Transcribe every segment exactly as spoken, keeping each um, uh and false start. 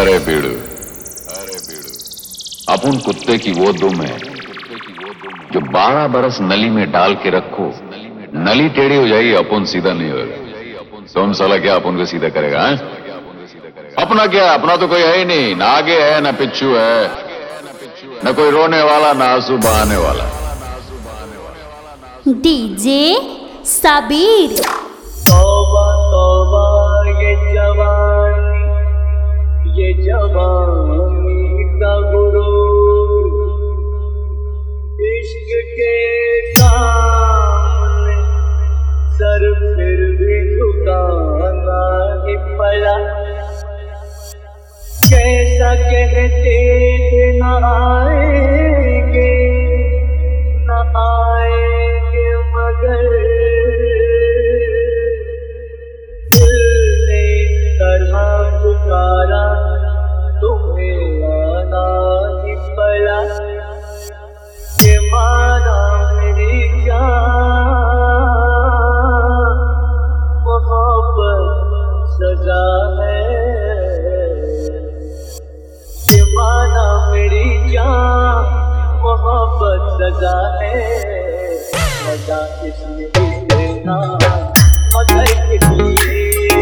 अरे बीड़ू, अरे बीड़ू, अपन कुत्ते की वो दुम है जो बारह बरस नली में डाल के रखो, नली टेढ़ी हो जाएगी, अपन सीधा नहीं होगा। तुम साला क्या अपन को सीधा करेगा? है? अपना क्या, अपना तो कोई है ही नहीं, ना आगे है ना पिछू है, न कोई रोने वाला ना आंसू बहाने वाला। डीजे सबीर। तौबा तौबा ये जवानी, ये जवानी का गुरूर, इश्क के सामने सर फिर भी झुकाना ही पड़ा। कैसा कहते थे न आएंगे, न आएंगे मगर पुकारा तुम्हें आना ही पड़ा। ये माना मेरी जान, मोहब्बत सजा है। ये माना मेरी जान, मोहब्बत सजा है। मजा इसलिए देना मगर इसलिए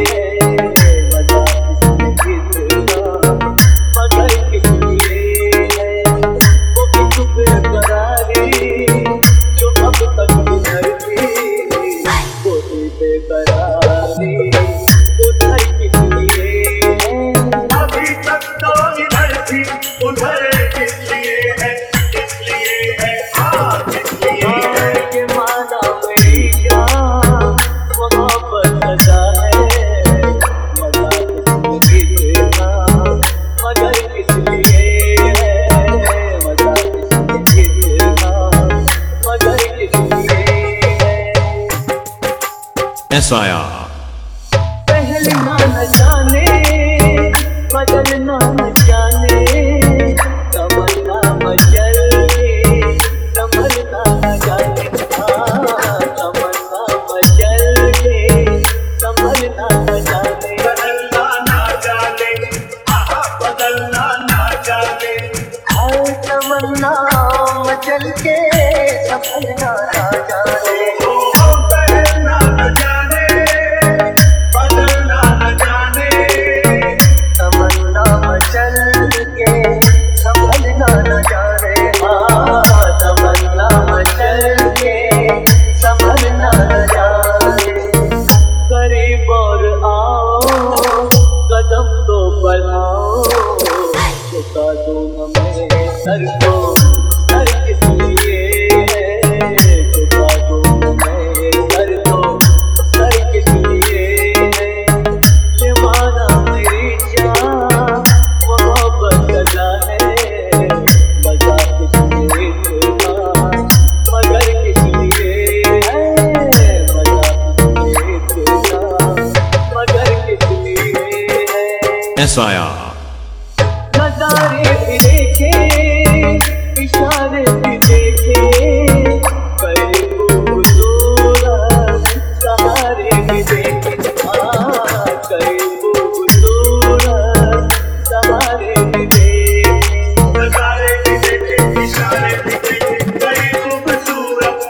एस आई आर। पहलना न जाने बदलना न जाने, तमन्ना मचल के संभलना न जाने। तमन्ना मचल के संभलना न जाने। बदलना न जाने, बदलना न जाने। हर तमन्ना मचल के संभलना न जाने। सर को सर किसलिए है, झुका दूं मैं सर को सर किसलिए है। ये माना मेरी जान, मोहब्बत सजा है। मजा किसलिए था मगर किसलिए है। मजा किसलिए था मगर किसलिए है। S I R. नजारे भी देखे, इशारे भी देखे, कई खूबसूरत सहारे भी देखे। हाँ कई खूबसूरत सहारे भी देखे। नजारे भी देखे, इशारे भी देखे, कई खूबसूरत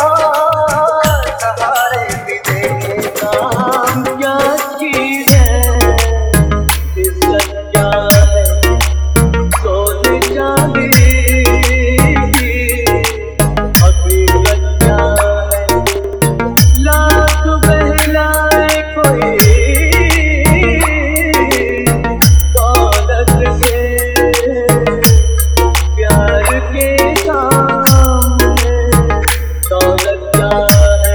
सहारे भी देखे। काम क्या चीज है, इज्जत क्या है, सोने चांदी हकीकत क्या है। लाख बहलाए कोई दौलत से, प्यार के सामने दौलत क्या है।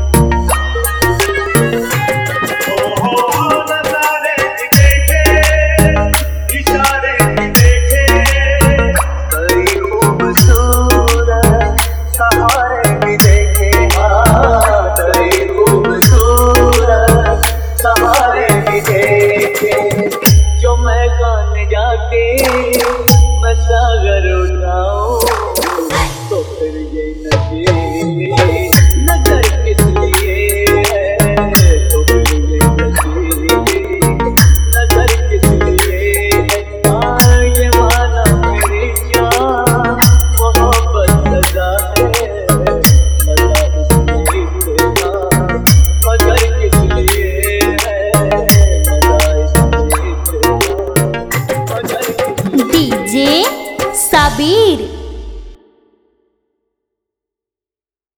जो मैं गाने जाके मैं सागर उठाऊं, तो फिर ये नदी नजर किसलिए है। तो फिर ये नदी नजर किसलिए है। डीजे सबीर।